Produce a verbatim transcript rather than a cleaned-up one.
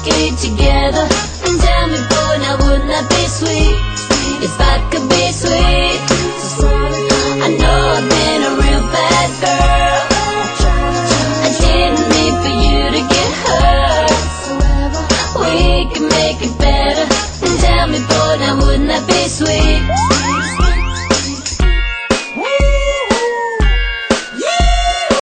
it together. And tell me, boy, now wouldn't that be sweet? If I could